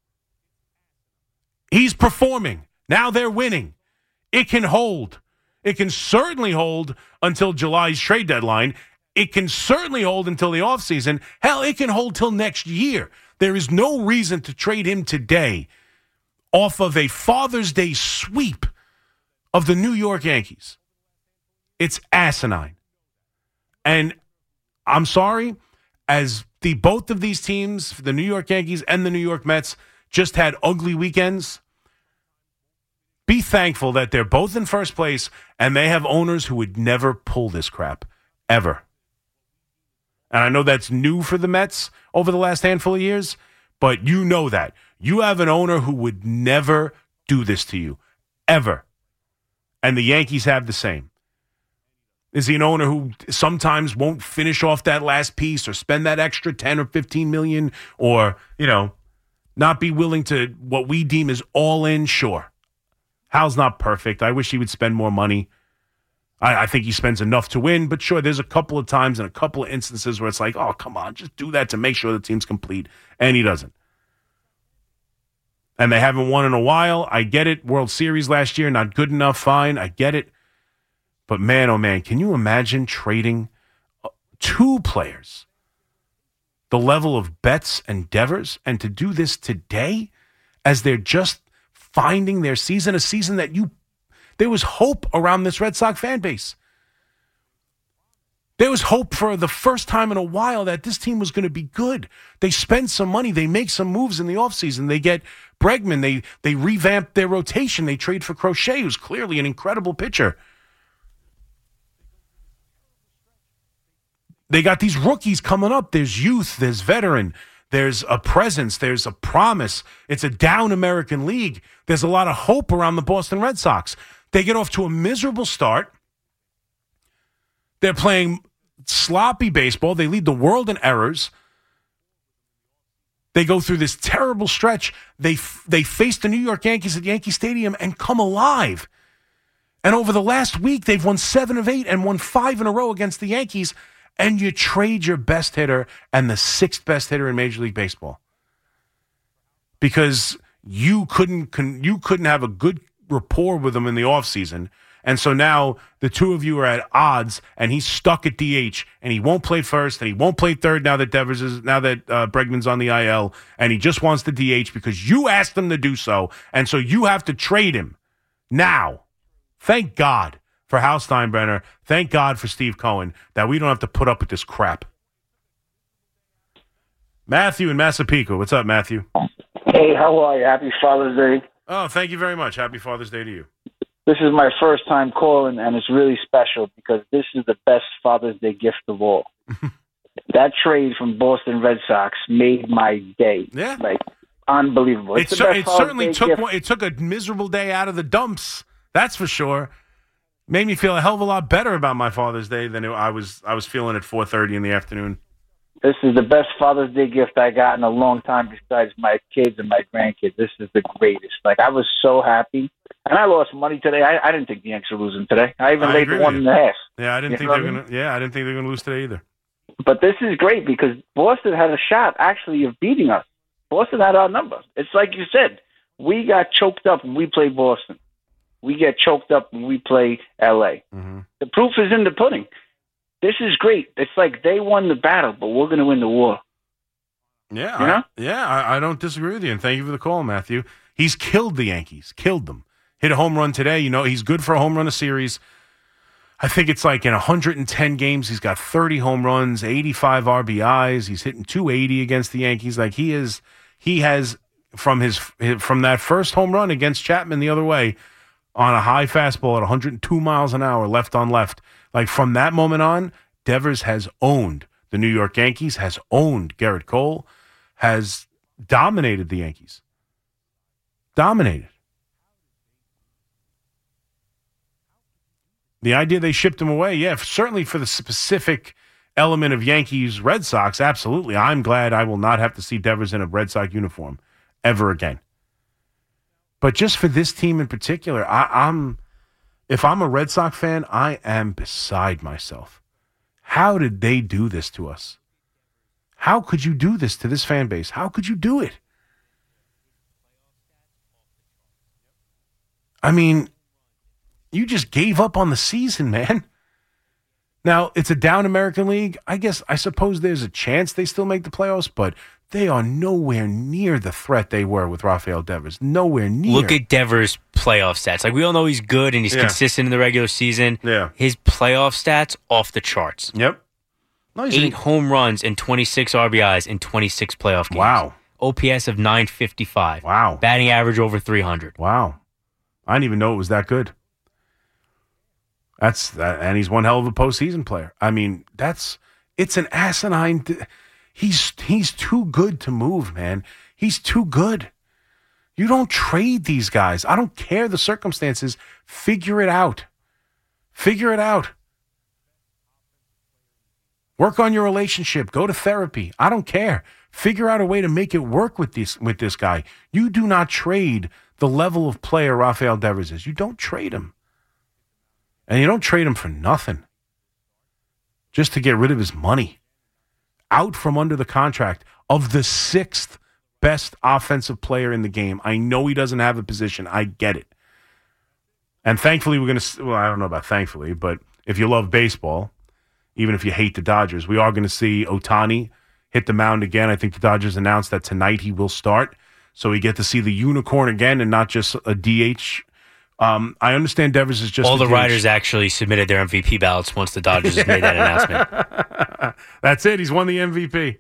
He's performing. Now they're winning. It can hold. It can certainly hold until July's trade deadline. It can certainly hold until the offseason. Hell, it can hold till next year. There is no reason to trade him today off of a Father's Day sweep of the New York Yankees. It's asinine. And I'm sorry, as the both of these teams, the New York Yankees and the New York Mets, just had ugly weekends, be thankful that they're both in first place and they have owners who would never pull this crap, ever. And I know that's new for the Mets over the last handful of years, but you know that. You have an owner who would never do this to you, ever. And the Yankees have the same. Is he an owner who sometimes won't finish off that last piece or spend that extra ten or fifteen million or, you know, not be willing to what we deem as all in? Sure. Hal's not perfect. I wish he would spend more money. I, I think he spends enough to win, but sure, there's a couple of times and a couple of instances where it's like, oh, come on, just do that to make sure the team's complete. And he doesn't. And they haven't won in a while. I get it. World Series last year, not good enough. Fine. I get it. But man, oh man, can you imagine trading two players the level of Betts and Devers, and to do this today as they're just finding their season, a season that you, there was hope around this Red Sox fan base. There was hope for the first time in a while that this team was going to be good. They spend some money. They make some moves in the offseason. They get Bregman. They they revamp their rotation. They trade for Crochet, who's clearly an incredible pitcher. They got these rookies coming up. There's youth. There's veteran. There's a presence. There's a promise. It's a down American League. There's a lot of hope around the Boston Red Sox. They get off to a miserable start. They're playing sloppy baseball. They lead the world in errors. They go through this terrible stretch. They they face the New York Yankees at Yankee Stadium and come alive. And over the last week, they've won seven of eight and won five in a row against the Yankees. And you trade your best hitter and the sixth best hitter in Major League Baseball because you couldn't you couldn't have a good rapport with them in the offseason. And so now the two of you are at odds, and he's stuck at D H, and he won't play first, and he won't play third now that Devers is now that uh, Bregman's on the I L, and he just wants to D H because you asked him to do so, and so you have to trade him now. Thank God for Hal Steinbrenner. Thank God for Steve Cohen that we don't have to put up with this crap. Matthew in Massapequa. What's up, Matthew? Hey, how are you? Happy Father's Day. Oh, thank you very much. Happy Father's Day to you. This is my first time calling, and it's really special because this is the best Father's Day gift of all. That trade from Boston Red Sox made my day. Yeah. Like, unbelievable. It's it, cer- it certainly took one, it took a miserable day out of the dumps. That's for sure. Made me feel a hell of a lot better about my Father's Day than I was I was feeling at four thirty in the afternoon. This is the best Father's Day gift I got in a long time besides my kids and my grandkids. This is the greatest. Like, I was so happy. And I lost money today. I, I didn't think the Yanks were losing today. I even I laid agree the one with and a half. Yeah, I didn't You think know they were what I going to. Yeah, I didn't think they were going to lose today either. But this is great because Boston had a shot, actually, of beating us. Boston had our number. It's like you said. We got choked up when we played Boston. We get choked up when we play L A. Mm-hmm. The proof is in the pudding. This is great. It's like they won the battle, but we're going to win the war. Yeah, You know? I, yeah, I, I don't disagree with you, and thank you for the call, Matthew. He's killed the Yankees, killed them. Hit a home run today. You know, he's good for a home run a series. I think it's like in one hundred ten games, he's got thirty home runs, eighty-five R B Is. He's hitting two eighty against the Yankees. Like he is, he has from his from that first home run against Chapman the other way on a high fastball at one hundred two miles an hour, left on left. Like from that moment on, Devers has owned the New York Yankees, has owned Garrett Cole, has dominated the Yankees. Dominated. The idea they shipped him away, yeah, certainly for the specific element of Yankees Red Sox, absolutely. I'm glad I will not have to see Devers in a Red Sox uniform ever again. But just for this team in particular, I, I'm if I'm a Red Sox fan, I am beside myself. How did they do this to us? How could you do this to this fan base? How could you do it? I mean, you just gave up on the season, man. Now, it's a down American League. I guess, I suppose there's a chance they still make the playoffs, but they are nowhere near the threat they were with Rafael Devers. Nowhere near. Look at Devers' playoff stats. Like, we all know he's good and he's Yeah. consistent in the regular season. Yeah. His playoff stats, off the charts. Yep. No, he's Eight an- home runs and twenty-six R B Is in twenty-six playoff games. Wow. O P S of nine fifty-five. Wow. Batting average over three hundred. Wow. I didn't even know it was that good. That's that, and he's one hell of a postseason player. I mean, that's it's an asinine. He's he's too good to move, man. He's too good. You don't trade these guys. I don't care the circumstances. Figure it out. Figure it out. Work on your relationship. Go to therapy. I don't care. Figure out a way to make it work with this with this guy. You do not trade the level of player Rafael Devers is. You don't trade him. And you don't trade him for nothing. Just to get rid of his money. Out from under the contract of the sixth best offensive player in the game. I know he doesn't have a position. I get it. And thankfully, we're going to, well, I don't know about thankfully, but if you love baseball, even if you hate the Dodgers, we are going to see Ohtani hit the mound again. I think the Dodgers announced that tonight he will start. So we get to see the unicorn again and not just a D H. Um, I understand Devers is just all the D H. riders actually submitted their M V P ballots once the Dodgers made that announcement. That's it. He's won the M V P.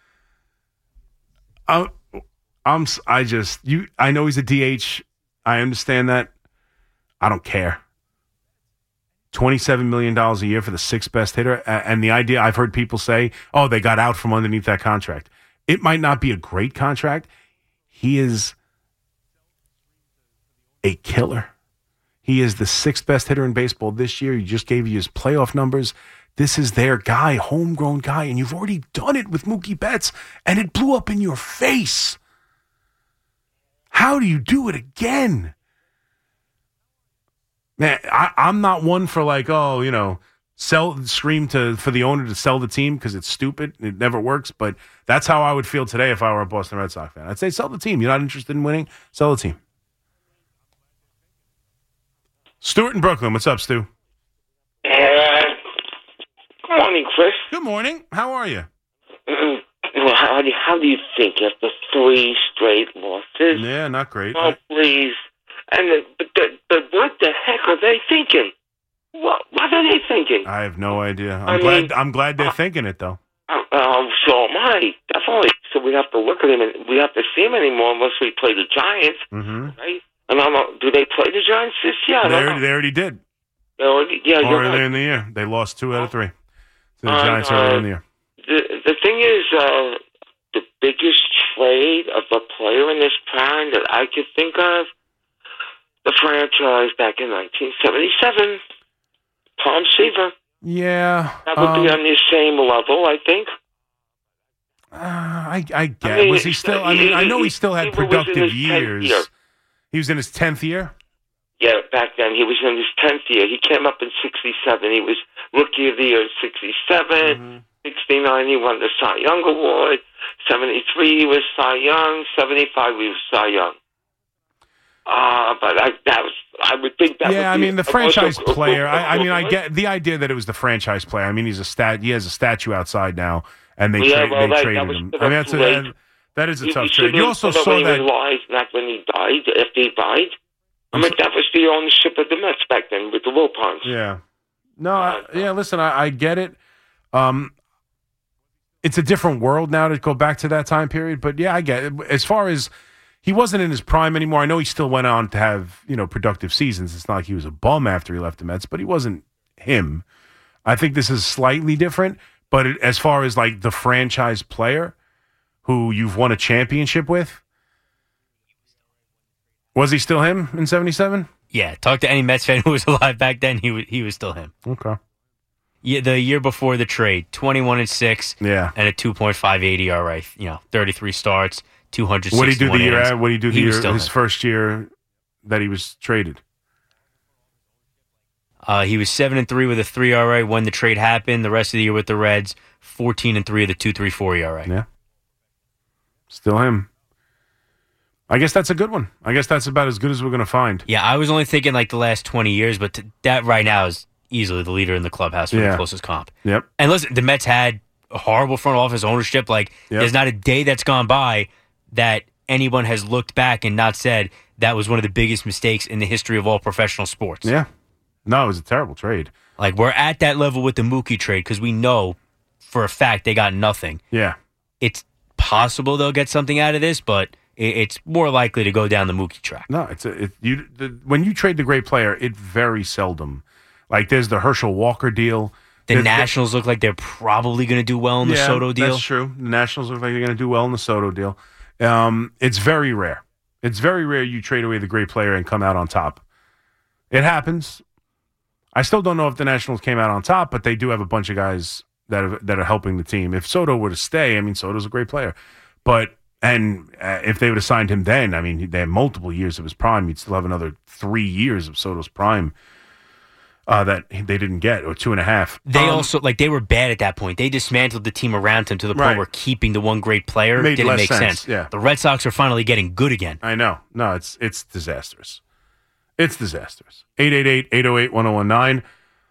I'm, I'm, I just, you, I know he's a D H. I understand that. I don't care. twenty-seven million dollars a year for the sixth best hitter. And the idea, I've heard people say, oh, they got out from underneath that contract. It might not be a great contract. He is a killer. He is the sixth best hitter in baseball this year. He just gave you his playoff numbers. This is their guy, homegrown guy, and you've already done it with Mookie Betts, and it blew up in your face. How do you do it again? Man, I, I'm not one for like, oh, you know, sell, scream to for the owner to sell the team because it's stupid. It never works, but that's how I would feel today if I were a Boston Red Sox fan. I'd say sell the team. You're not interested in winning? Sell the team. Stuart in Brooklyn. What's up, Stu? Uh, good morning, Chris. Good morning. How are you? Well, how, do, how do you think after three straight losses? Yeah, not great. Oh, please. And the, but, the, but what the heck are they thinking? What What are they thinking? I have no idea. I'm I glad. mean, I'm glad they're thinking it though. Uh, uh, so am I, definitely. So we have to look at him, and we have to see him anymore unless we play the Giants, Mm-hmm. right? And I'm not, do they play the Giants this year? I They don't already, know. they already did. They already, yeah, you're Earlier right. in the year, they lost two out of three to the Uh, Giants uh, earlier in the year. The the thing is, uh, the biggest trade of a player in this prime that I could think of, the franchise back in nineteen seventy-seven, Tom Seaver. Yeah, That would be um, on the same level, I think. Uh, I, I get. I mean, was he still? I mean, I know he still had he was in productive his tenth years. year. He was in his tenth year. Yeah, back then he was in his tenth year. He came up in sixty-seven. He was Rookie of the Year in sixty-seven. Mm-hmm. sixty-nine, he won the Cy Young Award. seventy-three, he was Cy Young. seventy-five, he was Cy Young. Uh, but I, that was, I would think that. Yeah, would I be mean the a franchise bunch of- player. I, I mean, I get the idea that it was the franchise player. I mean, he's a stat. He has a statue outside now, and they Yeah, tra- well, they that- traded that was him. put I mean, up that's a, too late. that, that is a You- tough you trade. shouldn't You also put saw away that. his lies, not when he died. After he died, I mean, that was the ownership of the Mets back then with the Wilpons. Yeah. No, I, yeah, listen, I, I get it. Um, it's a different world now to go back to that time period, but yeah, I get it. As far as he wasn't in his prime anymore, I know he still went on to have, you know, productive seasons. It's not like he was a bum after he left the Mets, but he wasn't him. I think this is slightly different, but it, as far as like the franchise player who you've won a championship with, was he still him in seventy-seven? Yeah, talk to any Mets fan who was alive back then. He was he was still him. Okay. Yeah, the year before the trade, twenty-one and six, yeah, and a two point five eight E R A. You know, thirty-three starts, two hundred. What did he do the year? At, what did he do the he year? Was still his him. first year that he was traded. Uh, he was seven and three with a three E R A when the trade happened. The rest of the year with the Reds, fourteen and three with a two three four E R A. Yeah, still him. I guess that's a good one. I guess that's about as good as we're going to find. Yeah, I was only thinking like the last twenty years, but t- that right now is easily the leader in the clubhouse for Yeah. the closest comp. Yep. And listen, the Mets had a horrible front office ownership. Like, Yep. there's not a day that's gone by that anyone has looked back and not said that was one of the biggest mistakes in the history of all professional sports. Yeah. No, it was a terrible trade. Like, we're at that level with the Mookie trade because we know for a fact they got nothing. Yeah. It's possible they'll get something out of this, but it, it's more likely to go down the Mookie track. No, it's a, it, you. The, when you trade the great player, it very seldom. Like there's the Herschel Walker deal. The There's- Nationals look like they're probably going to do well in the yeah, Soto deal. That's true. The Nationals look like they're going to do well in the Soto deal. Um, it's very rare. It's very rare you trade away the great player and come out on top. It happens. I still don't know if the Nationals came out on top, but they do have a bunch of guys that are, that are helping the team. If Soto were to stay, I mean, Soto's a great player, but and uh, if they would have signed him then, I mean, they had multiple years of his prime. You'd still have another three years of Soto's prime uh, that they didn't get, or two and a half. They Um, also, like, they were bad at that point. They dismantled the team around him to the point Right. where keeping the one great player Made didn't less make sense, sense. yeah. The Red Sox are finally getting good again. I know. No, it's it's disastrous. It's disastrous. eight eight eight, eight oh eight, one oh one nine.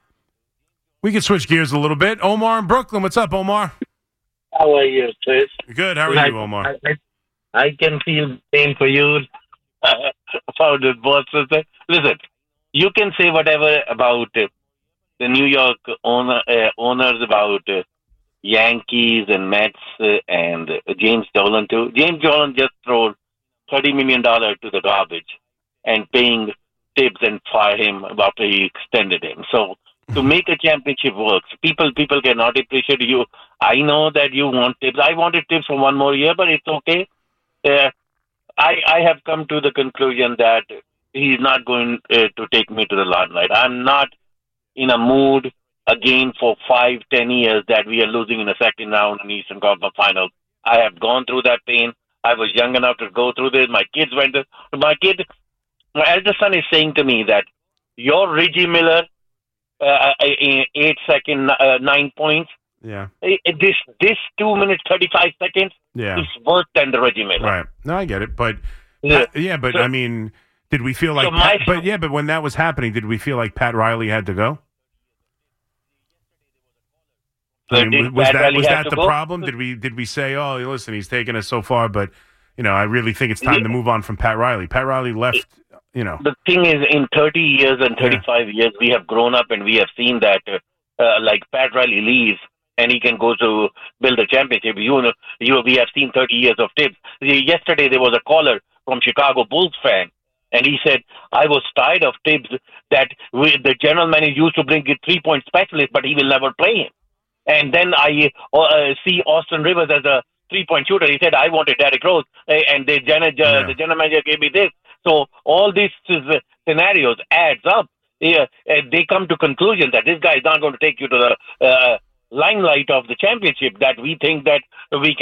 We can switch gears a little bit. Omar in Brooklyn. What's up, Omar? How are you, Chris? Good. How are I, you, Omar? I, I, I can feel pain for you uh, about the Boston. Listen, you can say whatever about uh, the New York owner, uh, owners, about uh, Yankees and Mets uh, and uh, James Dolan, too. James Dolan just threw thirty million dollars to the garbage and paying Tibbs and fire him after he extended him. So to make a championship work, people people cannot appreciate you. I know that you want Tibbs. I wanted Tibbs for one more year, but it's okay. Uh, I I have come to the conclusion that he's not going uh, to take me to the limelight. I'm not in a mood again for five, ten years that we are losing in the second round in Eastern Conference Finals. I have gone through that pain. I was young enough to go through this. My kids went to, my kid, my eldest son is saying to me that your Reggie Miller, uh, eight second, uh, nine points, Yeah. eh, this this two minutes thirty-five seconds Yeah. is worse than the Reggie Miller. Right. No, I get it. But Yeah. yeah, yeah but So- I mean, did we feel like So my- Pat, but yeah, but when that was happening, did we feel like Pat Riley had to go? I So mean, did was, was Pat that Riley was have that to the go? problem? Did we did we say, "Oh, listen, he's taken us so far, but you know, I really think it's time Yeah. to move on from Pat Riley." Pat Riley left, you know. The thing is, in thirty years and thirty-five years, we have grown up and we have seen that, uh, uh, like Pat Riley leaves and he can go to build a championship. You know, you we have seen thirty years of Tibbs. Yesterday there was a caller from Chicago Bulls fan, and he said, "I was tired of Tibbs that we, the general manager used to bring a three-point specialist, but he will never play him." And then I uh, see Austin Rivers as a three-point shooter. He said, "I wanted Derrick Rose, uh, and the general, uh, the general manager gave me this." So all these uh, scenarios adds up. Yeah, and they come to conclusion that this guy is not going to take you to the uh, limelight of the championship that we think that we can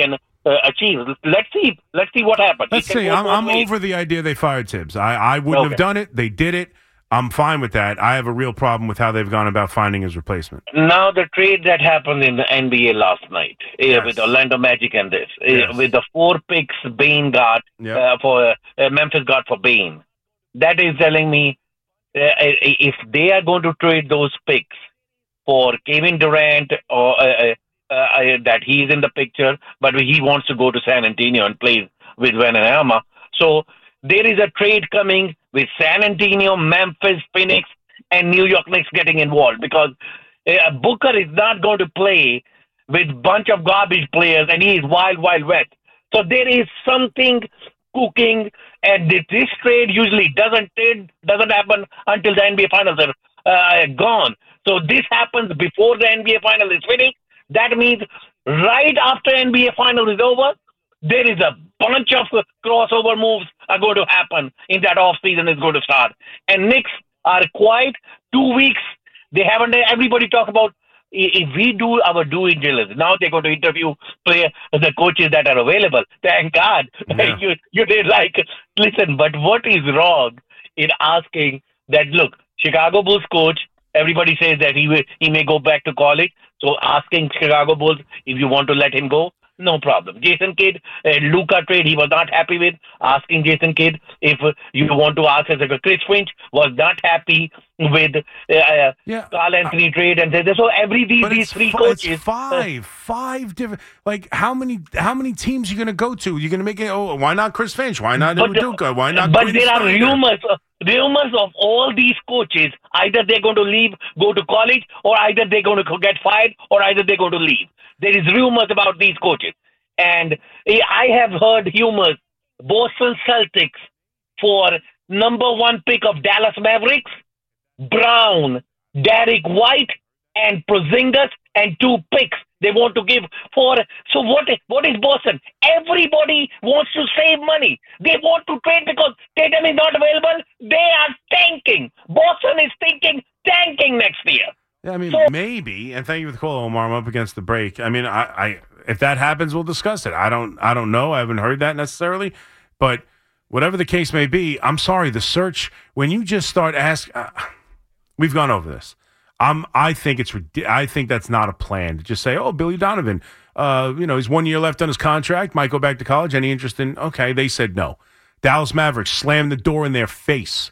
uh, achieve. Let's see. Let's see what happens. Let's see. I'm, I'm over the idea they fired Tibbs. I, I wouldn't Okay. have done it. They did it. I'm fine with that. I have a real problem with how they've gone about finding his replacement. Now the trade that happened in the N B A last night uh, Yes. with Orlando Magic and this, uh, Yes. with the four picks Bain got Yep. uh, for uh, Memphis got for Bain, that is telling me uh, if they are going to trade those picks for Kevin Durant or uh, uh, uh, that he's in the picture, but he wants to go to San Antonio and play with Wembanyama. So there is a trade coming with San Antonio, Memphis, Phoenix, and New York Knicks getting involved because uh, Booker is not going to play with bunch of garbage players, and he is wild, wild west. So there is something cooking, and this, this trade usually doesn't trade, doesn't happen until the N B A Finals are uh, gone. So this happens before the N B A Final is finished. That means right after N B A Final is over, there is a bunch of crossover moves are going to happen in that off season is going to start. And Knicks are quiet. Two weeks, they haven't, everybody talk about i- if we do our due diligence, now they're going to interview player, the coaches that are available. Thank God. Yeah. you, you did like, listen, but what is wrong in asking that, look, Chicago Bulls coach, everybody says that he will, he may go back to college. So asking Chicago Bulls if you want to let him go, no problem. Jason Kidd, uh, Luka trade, he was not happy with. Asking Jason Kidd if uh, you want to ask as a Chris Finch was not happy with uh, Yeah. Carl Anthony trade, and so every these But these it's three fi- coaches. It's five, five different. Like how many? How many teams are you going to go to? You're going to make it. Oh, why not Chris Finch? Why not But, uh, Udoka? Why not? But Quinn there are Snyder? rumors, uh, rumors of all these coaches. Either they're going to leave, go to college, or either they're going to get fired, or either they're going to leave. There is rumors about these coaches, and eh, I have heard rumors. Boston Celtics for number one pick of Dallas Mavericks, Brown, Derek White, and Porzingis, and two picks they want to give for. So what? What is Boston? Everybody wants to save money. They want to trade because Tatum is not available. They are tanking. Boston is thinking tanking next year. Yeah, I mean, So- maybe. And thank you for the call, Omar. I'm up against the break. I mean, I, I if that happens, we'll discuss it. I don't, I don't know. I haven't heard that necessarily, but whatever the case may be, I'm sorry. The search when you just start asking, uh, we've gone over this. Um, I think it's, rid- I think that's not a plan to just say, oh, Billy Donovan, uh, you know, he's one year left on his contract, might go back to college. Any interest in? Okay, they said no. Dallas Mavericks slammed the door in their face.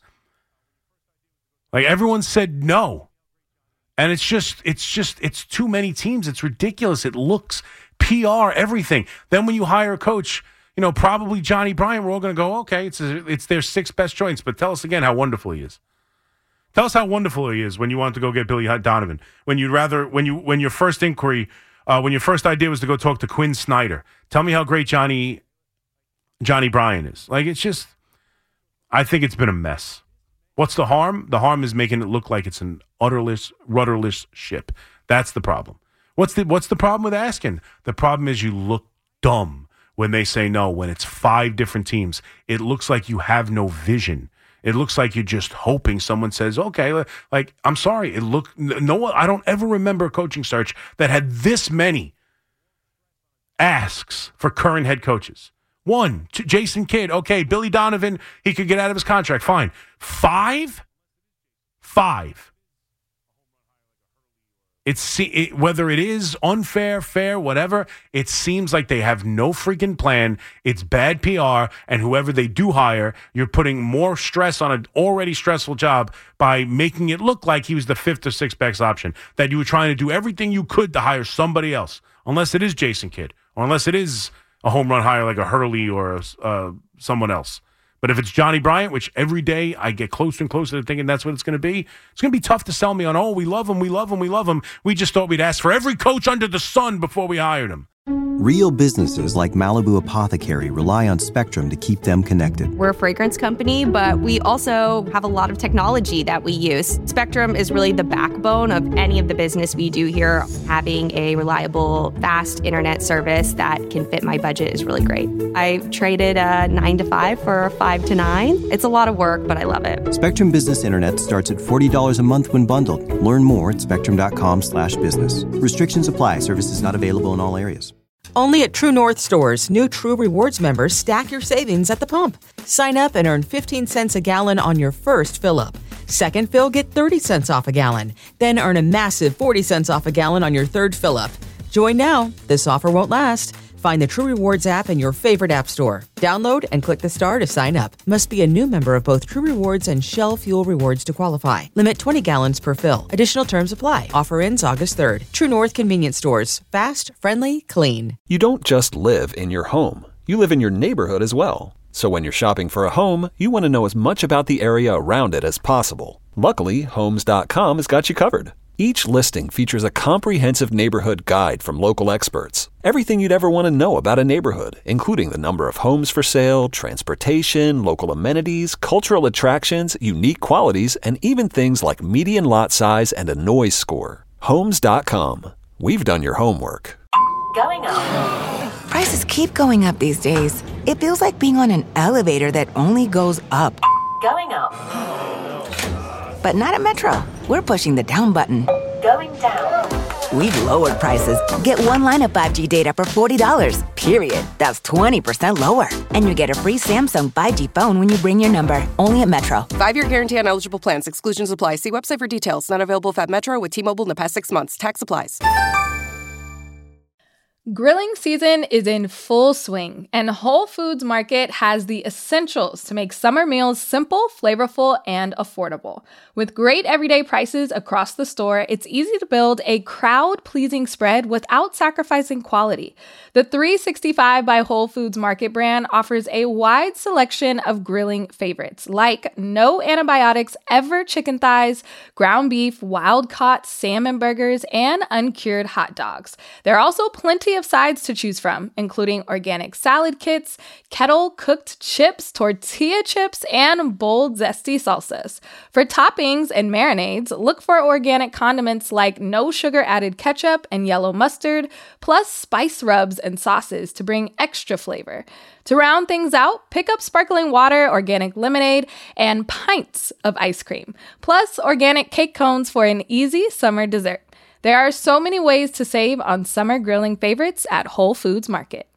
Like everyone said no. And it's just, it's just, it's too many teams. It's ridiculous. It looks P R, everything. Then when you hire a coach, you know, probably Johnny Bryant, we're all going to go, okay, it's a, it's their sixth best choice. But tell us again how wonderful he is. Tell us how wonderful he is when you want to go get Billy Donovan. When you'd rather, when you, when your first inquiry, uh, when your first idea was to go talk to Quinn Snyder. Tell me how great Johnny, Johnny Bryant is. Like it's just, I think it's been a mess. What's the harm? The harm is making it look like it's an utterless, rudderless ship. That's the problem. What's the What's the problem with asking? The problem is you look dumb when they say no. When it's five different teams, it looks like you have no vision. It looks like you're just hoping someone says, okay, like, I'm sorry. It look no one. I don't ever remember a coaching search that had this many asks for current head coaches. One, two, Jason Kidd. Okay, Billy Donovan, he could get out of his contract. Fine. Five? Five. It's it, whether it is unfair, fair, whatever, it seems like they have no freaking plan. It's bad P R, and whoever they do hire, you're putting more stress on an already stressful job by making it look like he was the fifth or sixth best option, that you were trying to do everything you could to hire somebody else, unless it is Jason Kidd, or unless it is a home run hire like a Hurley or uh, someone else. But if it's Johnny Bryant, which every day I get closer and closer to thinking that's what it's going to be, it's going to be tough to sell me on, oh, we love him, we love him, we love him. We just thought we'd ask for every coach under the sun before we hired him. Real businesses like Malibu Apothecary rely on Spectrum to keep them connected. We're a fragrance company, but we also have a lot of technology that we use. Spectrum is really the backbone of any of the business we do here. Having a reliable, fast internet service that can fit my budget is really great. I traded a nine to five for a five to nine. It's a lot of work, but I love it. Spectrum Business Internet starts at forty dollars a month when bundled. Learn more at spectrum dot com slash business. Restrictions apply. Services not available in all areas. Only at True North stores, new True Rewards members stack your savings at the pump. Sign up and earn fifteen cents a gallon on your first fill-up. Second fill, get thirty cents off a gallon. Then earn a massive forty cents off a gallon on your third fill-up. Join now. This offer won't last. Find the True Rewards app in your favorite app store. Download and click the star to sign up. Must be a new member of both True Rewards and Shell Fuel Rewards to qualify. Limit twenty gallons per fill. Additional terms apply. Offer ends August third. True North Convenience Stores. Fast, friendly, clean. You don't just live in your home. You live in your neighborhood as well. So when you're shopping for a home, you want to know as much about the area around it as possible. Luckily, Homes dot com has got you covered. Each listing features a comprehensive neighborhood guide from local experts. Everything you'd ever want to know about a neighborhood, including the number of homes for sale, transportation, local amenities, cultural attractions, unique qualities, and even things like median lot size and a noise score. Homes dot com. We've done your homework. Going up. Prices keep going up these days. It feels like being on an elevator that only goes up. Going up. But not at Metro. We're pushing the down button. Going down. We've lowered prices. Get one line of five G data for forty dollars, period. That's twenty percent lower. And you get a free Samsung five G phone when you bring your number. Only at Metro. Five-year guarantee on eligible plans. Exclusions apply. See website for details. Not available at Metro with T-Mobile in the past six months. Tax applies. Grilling season is in full swing, and Whole Foods Market has the essentials to make summer meals simple, flavorful, and affordable. With great everyday prices across the store, it's easy to build a crowd-pleasing spread without sacrificing quality. The three sixty-five by Whole Foods Market brand offers a wide selection of grilling favorites, like no antibiotics ever chicken thighs, ground beef, wild-caught salmon burgers, and uncured hot dogs. There are also plenty of sides to choose from, including organic salad kits, kettle-cooked chips, tortilla chips, and bold, zesty salsas. For toppings and marinades, look for organic condiments like no sugar-added ketchup and yellow mustard, plus spice rubs and sauces to bring extra flavor. To round things out, pick up sparkling water, organic lemonade, and pints of ice cream, plus organic cake cones for an easy summer dessert. There are so many ways to save on summer grilling favorites at Whole Foods Market.